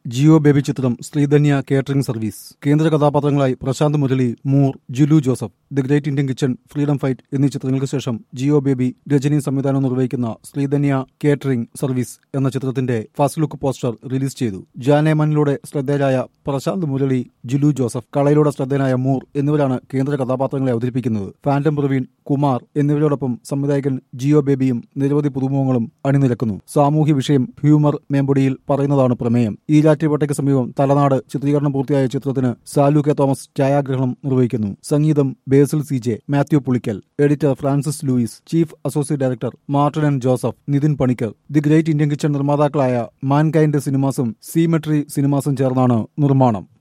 ജിയോ ബേബി ചിത്രം Sreedhanya catering service. കേന്ദ്ര കഥാപാത്രങ്ങളായി Prashanth Murali, Moor, Julu Joseph, the great Indian kitchen, freedom fight എന്നീ ചിത്രങ്ങൾക്ക് ശേഷം ജിയോ ബേബി രജനി സംവിധാനം നിർവഹിക്കുന്ന ശ്രീധന്യ കേറ്ററിംഗ് സർവീസ് എന്ന ചിത്രത്തിന്റെ ഫസ്റ്റ് ലുക്ക് പോസ്റ്റർ റിലീസ് ചെയ്തു. ജാനേമനിലൂടെ ശ്രദ്ധേയരായ പ്രശാന്ത് മുരളി, ജുലു ജോസഫ്, കളയിലൂടെ ശ്രദ്ധേയനായ മൂർ എന്നിവരാണ് കേന്ദ്ര കഥാപാത്രങ്ങളെ അവതരിപ്പിക്കുന്നത്. ഫാന്റം പ്രവീൺ, കുമാർ എന്നിവരോടൊപ്പം സംവിധായകൻ ജിയോ ബേബിയും നിരവധി പുതുമുഖങ്ങളും അണിനിരക്കുന്നു. സാമൂഹ്യ വിഷയം ഹ്യൂമർ മേമ്പൊടിയിൽ പറയുന്നതാണ് പ്രമേയം. ഈരാറ്റുപേട്ടയ്ക്ക് സമീപം തലനാട് ചിത്രീകരണം പൂർത്തിയായ ചിത്രത്തിന് സാലു കെ തോമസ് ഛായാഗ്രഹണം നിർവഹിക്കുന്നു. സംഗീതം Basil CJ, Mathew Pulickal, editor Francis Louis, chief associate director Martin N Joseph, Nithin Panicker. The great Indian kitchen നിർമ്മാതാക്കളായ മാൻകൈൻഡ് സിനിമാസും സീമെട്രി സിനിമാസും ചേർന്നാണ് നിർമ്മാണം.